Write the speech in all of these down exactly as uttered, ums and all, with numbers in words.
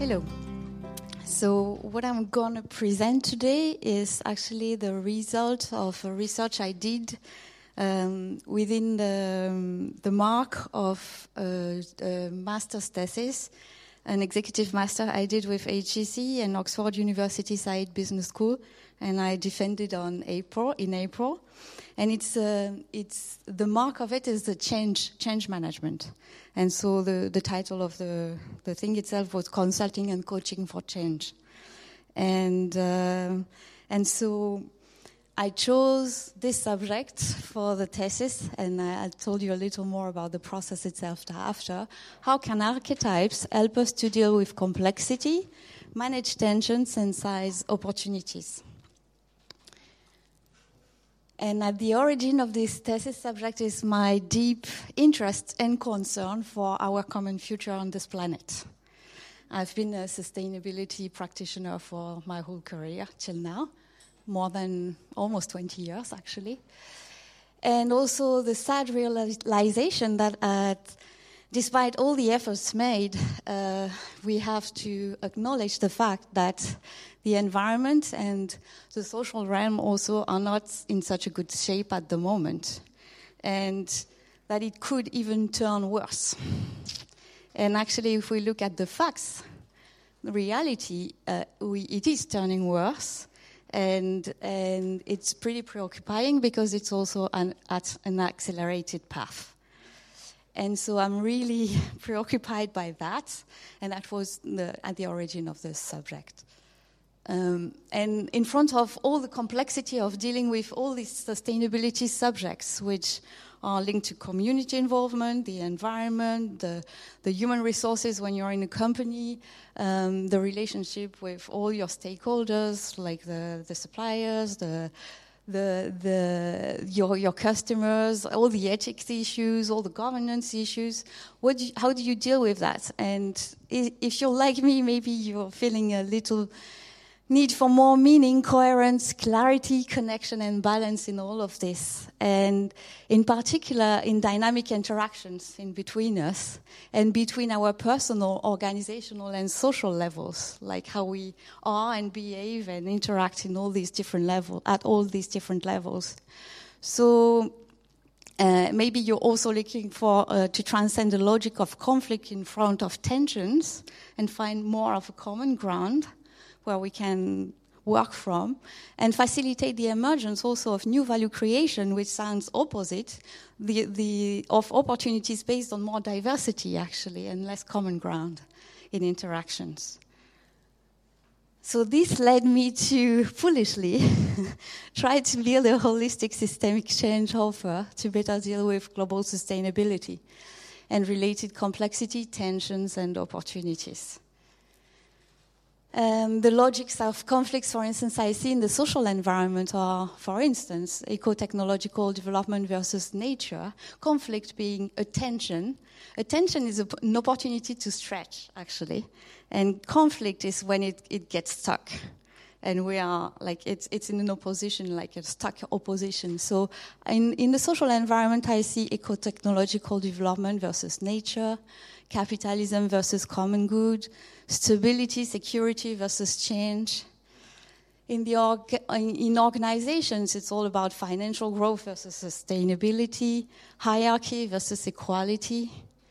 Hello. So what I'm going to present today is actually the result of a research I did um, within the, um, the mark of a, a master's thesis, an executive master I did with H E C and Oxford University Saïd Business School, and I defended on April in April. And it's uh, it's the mark of it is the change change management, and so the, the title of the the thing itself was Consulting and Coaching for Change, and uh, and so I chose this subject for the thesis, and I, I told you a little more about the process itself after. How can archetypes help us to deal with complexity, manage tensions, and seize opportunities? And at the origin of this thesis subject is my deep interest and concern for our common future on this planet. I've been a sustainability practitioner for my whole career till now, more than almost twenty years actually. And also the sad realization that uh, despite all the efforts made, uh, we have to acknowledge the fact that the environment and the social realm also are not in such a good shape at the moment, and that it could even turn worse. And actually, if we look at the facts, the reality, uh, we, it is turning worse, and and it's pretty preoccupying because it's also an, at an accelerated path. And so I'm really preoccupied by that, and that was the, at the origin of this subject. Um, and in front of all the complexity of dealing with all these sustainability subjects, which are linked to community involvement, the environment, the, the human resources when you're in a company, um, the relationship with all your stakeholders, like the, the suppliers, the the the your your customers, all the ethics issues, all the governance issues. What do you, how do you deal with that? And if you're like me, maybe you're feeling a little need for more meaning, coherence, clarity, connection, and balance in all of this. And in particular, in dynamic interactions in between us and between our personal, organizational, and social levels, like how we are and behave and interact in all these different levels, at all these different levels. So uh, maybe you're also looking for uh, to transcend the logic of conflict in front of tensions and find more of a common ground where we can work from, and facilitate the emergence also of new value creation, which sounds opposite, the, the, of opportunities based on more diversity, actually, and less common ground in interactions. So this led me to, foolishly, try to build a holistic systemic change offer to better deal with global sustainability and related complexity, tensions, and opportunities. Um, the logics of conflicts, for instance, I see in the social environment are, for instance, eco-technological development versus nature, conflict being a tension. A tension is a, an opportunity to stretch, actually, and conflict is when it, it gets stuck. And we are, like, it's it's in an opposition, like a stuck opposition. So in, in the social environment, I see eco-technological development versus nature, capitalism versus common good, stability, security versus change. In the org- in organizations, it's all about financial growth versus sustainability, hierarchy versus equality.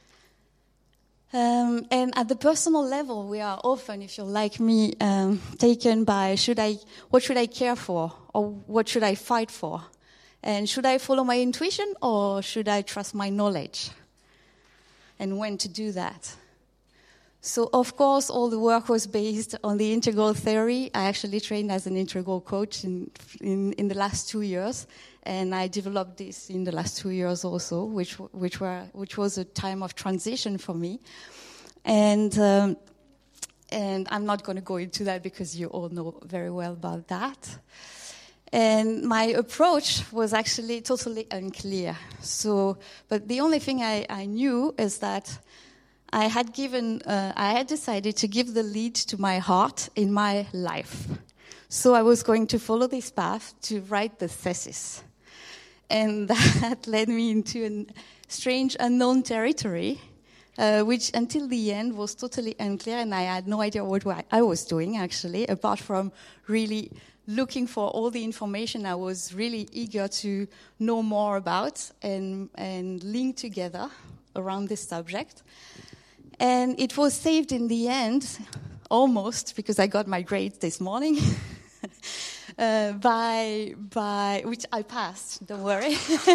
Um, and at the personal level, we are often, if you're like me, um, taken by should I, what should I care for, or what should I fight for, and should I follow my intuition or should I trust my knowledge, and when to do that. So, of course, all the work was based on the integral theory. I actually trained as an integral coach in, in, in the last two years, and I developed this in the last two years also, which which were which was a time of transition for me. And um, and I'm not going to go into that because you all know very well about that. And my approach was actually totally unclear. So, but the only thing I, I knew is that I had given, uh, I had decided to give the lead to my heart in my life. So I was going to follow this path to write the thesis. And that led me into a strange unknown territory uh, which until the end was totally unclear, and I had no idea what I was doing, actually, apart from really looking for all the information I was really eager to know more about and, and link together around this subject. And it was saved in the end, almost, because I got my grades this morning, uh, by, by, which I passed, don't worry.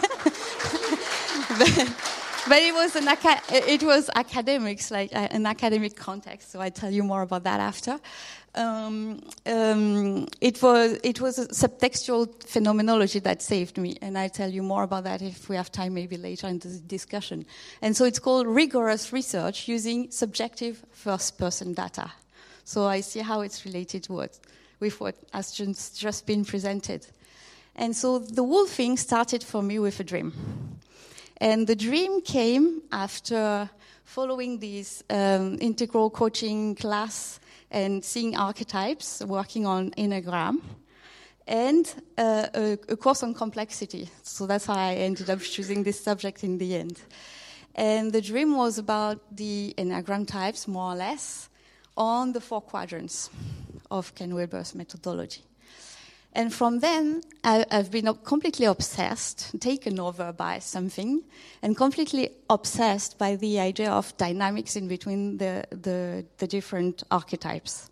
but, but it was an aca- it was academics, like uh, an academic context, so I'll tell you more about that after. Um, um, it was it was a subtextual phenomenology that saved me, and I'll tell you more about that if we have time, maybe later in the discussion. And so it's called rigorous research using subjective first-person data. So I see how it's related to what, with what has just, just been presented. And so the whole thing started for me with a dream. And the dream came after following this um, integral coaching class and seeing archetypes, working on Enneagram, and uh, a, a course on complexity. So that's how I ended up choosing this subject in the end. And the dream was about the Enneagram types, more or less, on the four quadrants of Ken Wilber's methodology. And from then, I, I've been completely obsessed, taken over by something, and completely obsessed by the idea of dynamics in between the, the, the different archetypes.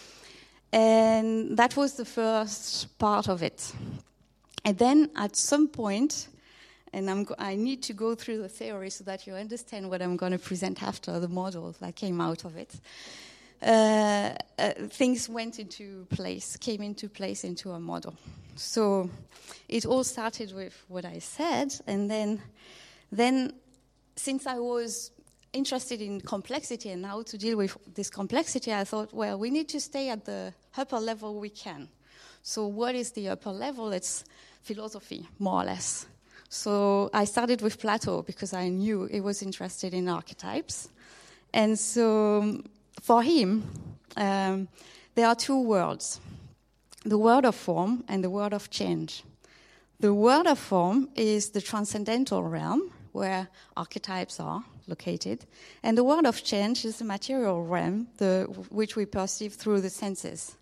And that was the first part of it. And then at some point, and I'm go- I need to go through the theory so that you understand what I'm going to present after, the model that came out of it. Uh, uh, things went into place, came into place into a model. So it all started with what I said, and then, then since I was interested in complexity and how to deal with this complexity, I thought, well, we need to stay at the upper level we can. So what is the upper level? It's philosophy, more or less. So I started with Plato because I knew he was interested in archetypes. And so for him, um, there are two worlds, the world of form and the world of change. The world of form is the transcendental realm where archetypes are located, and the world of change is the material realm, the, which we perceive through the senses,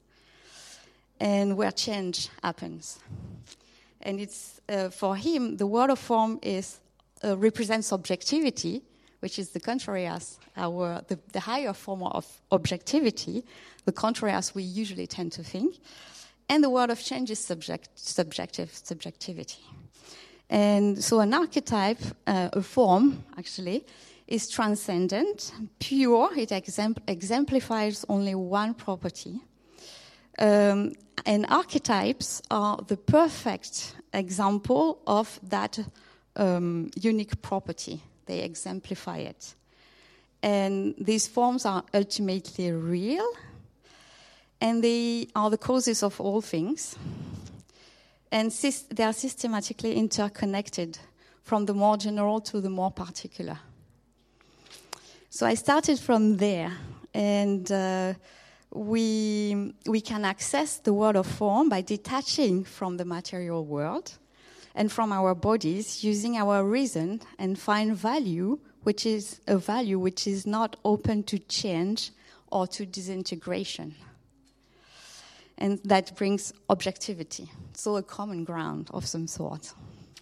and where change happens. And it's uh, for him, the world of form is uh, represents objectivity, which is the contrary as our the, the higher form of objectivity, the contrary as we usually tend to think, and the world of change is subject, subjective subjectivity. And so an archetype, uh, a form actually, is transcendent, pure. It exempl- exemplifies only one property. Um, and archetypes are the perfect example of that um, unique property. They exemplify it. And these forms are ultimately real, and they are the causes of all things. And sy- they are systematically interconnected from the more general to the more particular. So I started from there, and uh, we we can access the world of form by detaching from the material world and from our bodies, using our reason, and find value, which is a value which is not open to change or to disintegration. And that brings objectivity, so a common ground of some sort.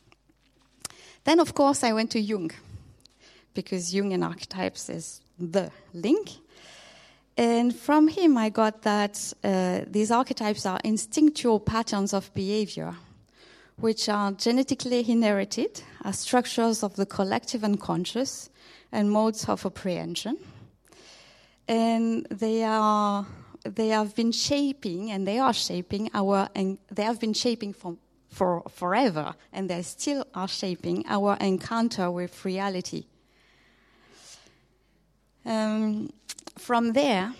Then, of course, I went to Jung, because Jung and archetypes is the link. And from him, I got that uh, these archetypes are instinctual patterns of behavior, which are genetically inherited as structures of the collective unconscious and modes of apprehension. And they are they have been shaping, and they are shaping our, and they have been shaping from, for forever, and they still are shaping our encounter with reality. Um, from there,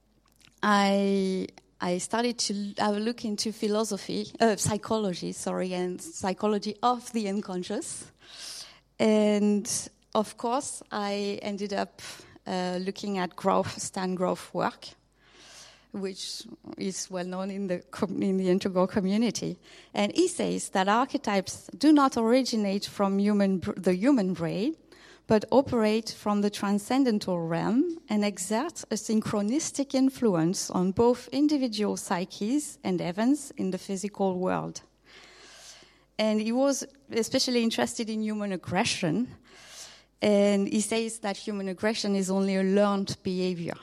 I I started to have a look into philosophy, uh, psychology, sorry, and psychology of the unconscious. And of course, I ended up uh, looking at Grof, Stan Grof work, which is well known in the in the integral community. And he says that archetypes do not originate from human the human brain, but operate from the transcendental realm and exert a synchronistic influence on both individual psyches and events in the physical world. And he was especially interested in human aggression, and he says that human aggression is only a learned behavior.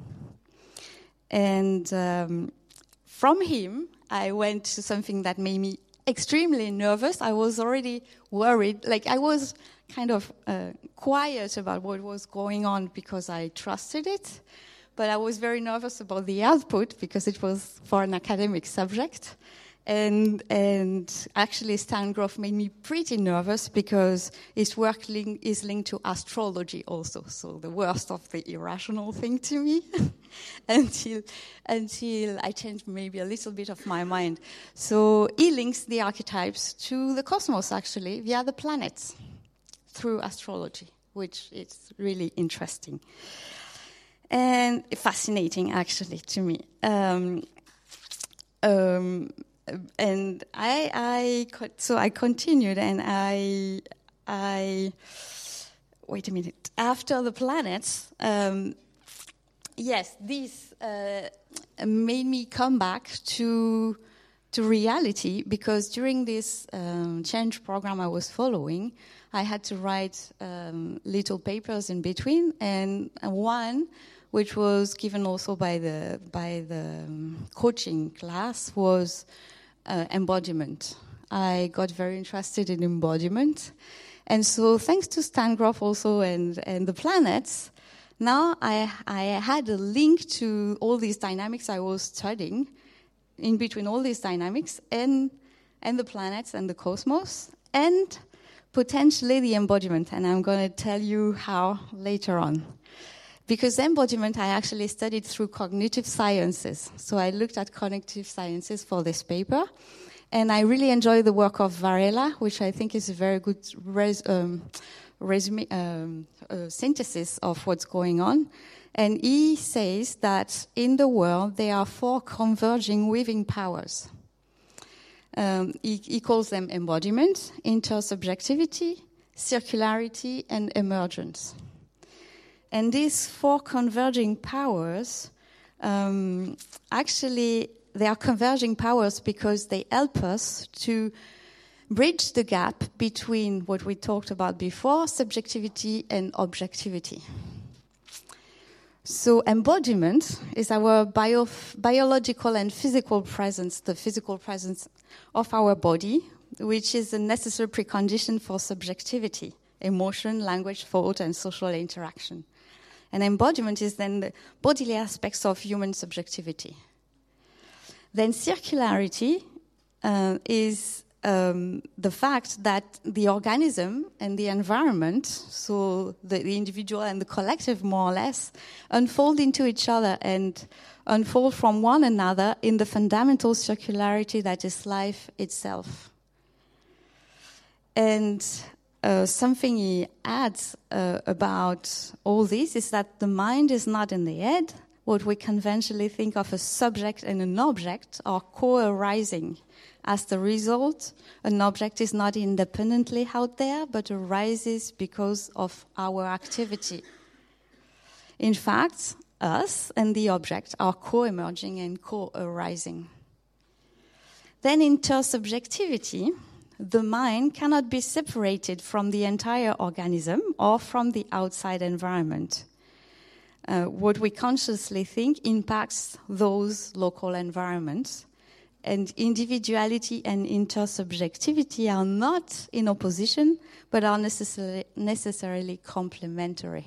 And um, from him, I went to something that made me extremely nervous. I was already worried, like I was kind of uh, quiet about what was going on because I trusted it, but I was very nervous about the output because it was for an academic subject. And and actually Stan Grof made me pretty nervous because his work link is linked to astrology also, so the worst of the irrational thing to me, until until I changed maybe a little bit of my mind. So he links the archetypes to the cosmos actually via the planets through astrology, which is really interesting and fascinating actually to me. Um, um, And I, I, so I continued, and I, I, wait a minute. After the planets, um, yes, this uh, made me come back to to reality, because during this um, change program I was following, I had to write um, little papers in between, and one, which was given also by the by the um, coaching class, was uh, embodiment. I got very interested in embodiment, and so thanks to Stan Grof also and and the planets, now I I had a link to all these dynamics I was studying, in between all these dynamics and and the planets and the cosmos, and potentially the embodiment, and I'm going to tell you how later on. Because embodiment I actually studied through cognitive sciences. So I looked at cognitive sciences for this paper, and I really enjoy the work of Varela, which I think is a very good res- um, resume, um, uh, synthesis of what's going on. And he says that in the world there are four converging weaving powers. Um, he, he calls them embodiment, intersubjectivity, circularity, and emergence. And these four converging powers, um, actually, they are converging powers because they help us to bridge the gap between what we talked about before, subjectivity and objectivity. So embodiment is our bio, biological and physical presence, the physical presence of our body, which is a necessary precondition for subjectivity, emotion, language, thought, and social interaction. And embodiment is then the bodily aspects of human subjectivity. Then circularity uh, is um, the fact that the organism and the environment, so the, the individual and the collective more or less, unfold into each other and unfold from one another in the fundamental circularity that is life itself. And Uh, something he adds uh, about all this is that the mind is not in the head. What we conventionally think of a subject and an object are co-arising. As the result, an object is not independently out there, but arises because of our activity. In fact, us and the object are co-emerging and co-arising. Then intersubjectivity. The mind cannot be separated from the entire organism or from the outside environment. Uh, what we consciously think impacts those local environments, and individuality and intersubjectivity are not in opposition, but are necessarily, necessarily complementary.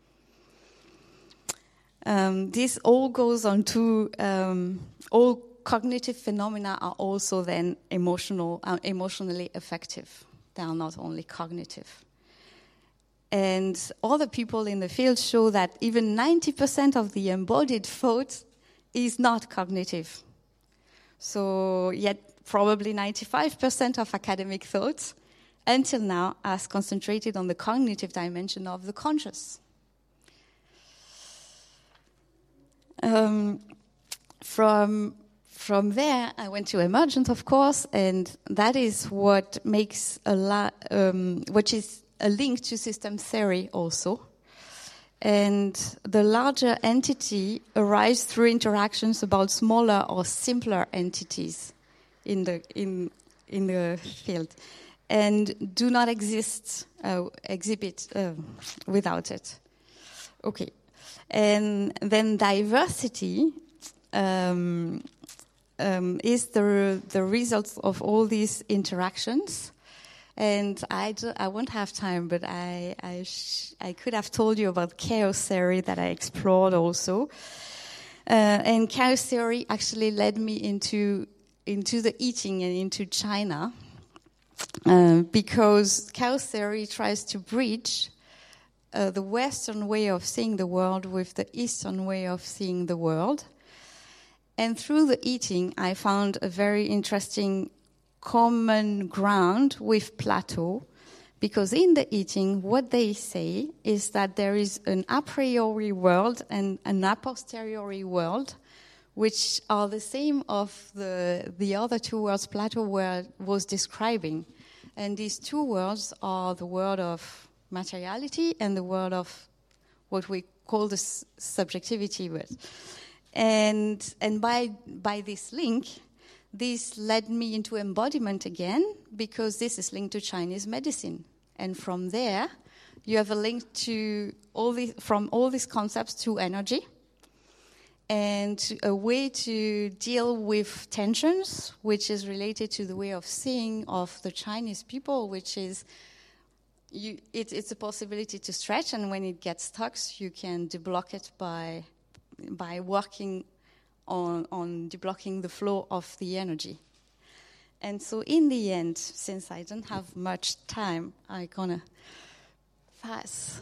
Um, this all goes on to um, all cognitive phenomena are also then emotional, uh, emotionally affective. They are not only cognitive. And other people in the field show that even ninety percent of the embodied thought is not cognitive. So yet probably ninety-five percent of academic thought until now has concentrated on the cognitive dimension of the conscious. Um, from From there, I went to emergent, of course, and that is what makes a lot, um, which is a link to system theory also. And the larger entity arises through interactions about smaller or simpler entities in the in in the field, and do not exist uh, exhibit uh, without it. Okay, and then diversity um, um, is the the result of all these interactions. And I, do, I won't have time, but I I, sh- I could have told you about chaos theory that I explored also. Uh, and chaos theory actually led me into into the eating and into China, uh, because chaos theory tries to bridge uh, the Western way of seeing the world with the Eastern way of seeing the world. And through the eating, I found a very interesting common ground with Plato, because in the eating, what they say is that there is an a priori world and an a posteriori world, which are the same of the the other two worlds Plato were, was describing. And these two worlds are the world of materiality and the world of what we call the s- subjectivity world. And and by by this link, this led me into embodiment again, because this is linked to Chinese medicine. And from there, you have a link to all the, from all these concepts to energy, and a way to deal with tensions, which is related to the way of seeing of the Chinese people, which is, you, it, it's a possibility to stretch, and when it gets stuck, you can deblock it by, by working On, on deblocking the flow of the energy. And so in the end, since I don't have much time, I'm gonna pass.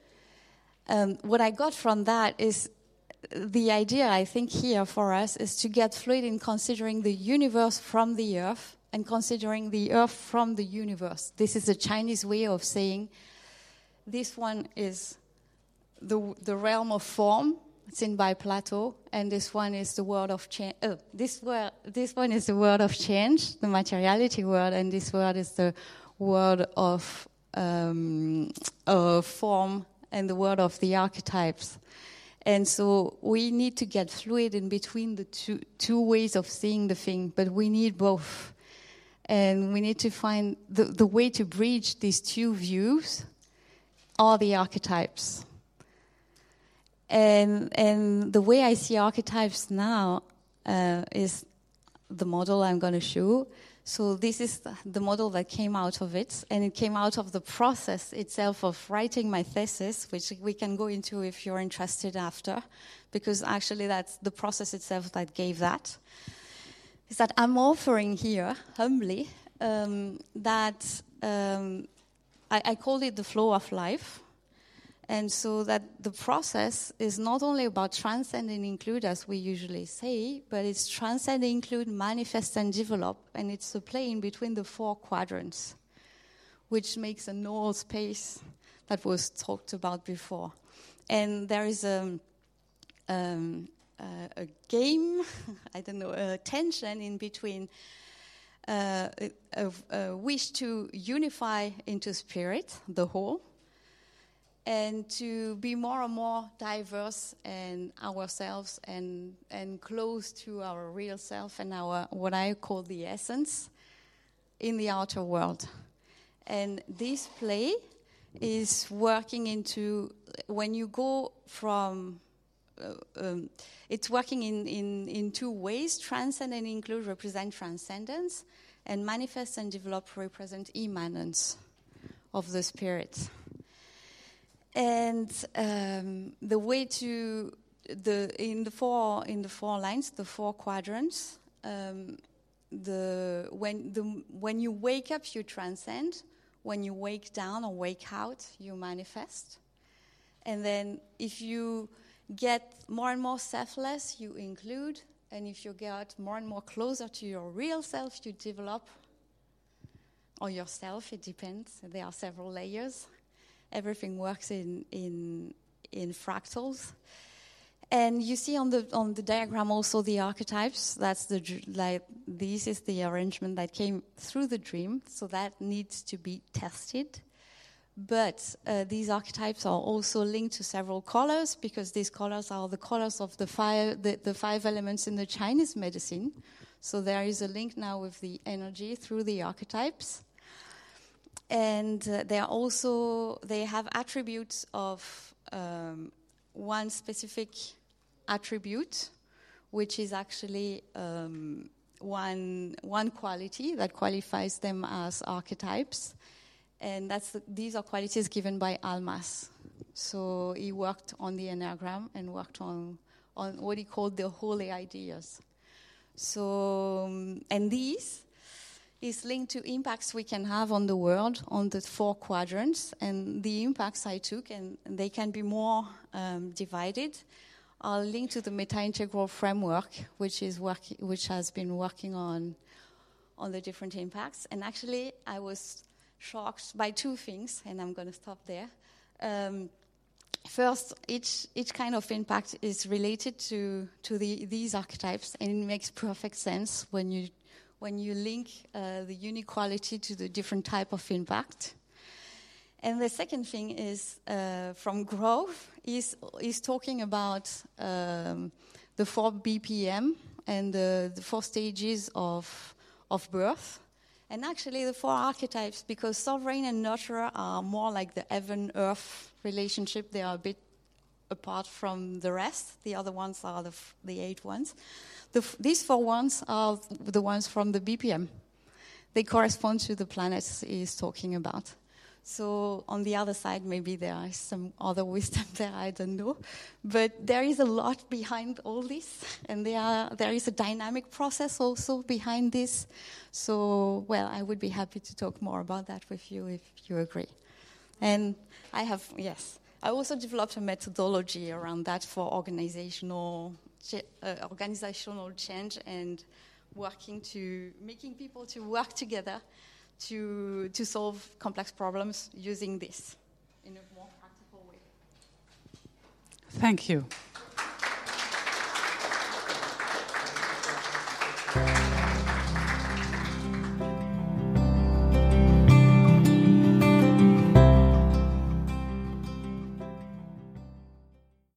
Um, what I got from that is the idea, I think, here for us is to get fluid in considering the universe from the earth and considering the earth from the universe. This is a Chinese way of saying this one is the, the realm of form, seen by Plato, and this one is the world of change. Oh, this world, this one is the world of change, the materiality world, and this world is the world of um, uh, form and the world of the archetypes. And so we need to get fluid in between the two two ways of seeing the thing, but we need both, and we need to find the the way to bridge these two views are the archetypes. And and the way I see archetypes now uh, is the model I'm going to show. So this is the model that came out of it, and it came out of the process itself of writing my thesis, which we can go into if you're interested after, because actually that's the process itself that gave that. Is that I'm offering here, humbly, um, that um, I, I called it the flow of life. And so that the process is not only about transcend and include, as we usually say, but it's transcend, include, manifest, and develop. And it's a play in between the four quadrants, which makes a null space that was talked about before. And there is a, um, uh, a game, I don't know, a tension in between uh, a, a wish to unify into spirit, the whole, and to be more and more diverse in ourselves and and close to our real self and our what I call the essence in the outer world. And this play is working into, when you go from, uh, um, it's working in, in, in two ways. Transcend and include represent transcendence, and manifest and develop represent immanence of the spirit. And um, the way to the in the four in the four lines, the four quadrants. Um, the when the when you wake up, you transcend. When you wake down or wake out, you manifest. And then, if you get more and more selfless, you include. And if you get more and more closer to your real self, you develop. Or yourself, it depends. There are several layers. Everything works in, in in fractals, and you see on the on the diagram also the archetypes. That's the like this is the arrangement that came through the dream. So that needs to be tested, But uh, these archetypes are also linked to several colors, because these colors are the colors of the five, the, the five elements in the Chinese medicine. So there is a link now with the energy through the archetypes. And uh, they are also, they have attributes of um, one specific attribute, which is actually um, one, one quality that qualifies them as archetypes. And that's the, these are qualities given by Almas. So he worked on the Enneagram and worked on, on what he called the holy ideas. So, um, and these is linked to impacts we can have on the world, on the four quadrants. And the impacts I took, and they can be more um, divided, are linked to the meta-integral framework, which is work, which has been working on, on the different impacts. And actually, I was shocked by two things, and I'm going to stop there. Um, first, each each kind of impact is related to to the, these archetypes, and it makes perfect sense when you when you link uh, the unique quality to the different type of impact. And the second thing is uh, from Grove is is talking about um, the four B P M and the, the four stages of of birth. And actually the four archetypes, because sovereign and nurturer are more like the heaven-earth relationship, they are a bit apart from the rest. The other ones are the, f- the eight ones. The f- these four ones are the ones from the B P M. They correspond to the planets he is talking about. So on the other side, maybe there is some other wisdom there, I don't know. But there is a lot behind all this, and there, are, there is a dynamic process also behind this. So, well, I would be happy to talk more about that with you if you agree. And I have, yes, I also developed a methodology around that for organizational, uh, organizational change and working to, making people to work together to to solve complex problems using this in a more practical way. Thank you.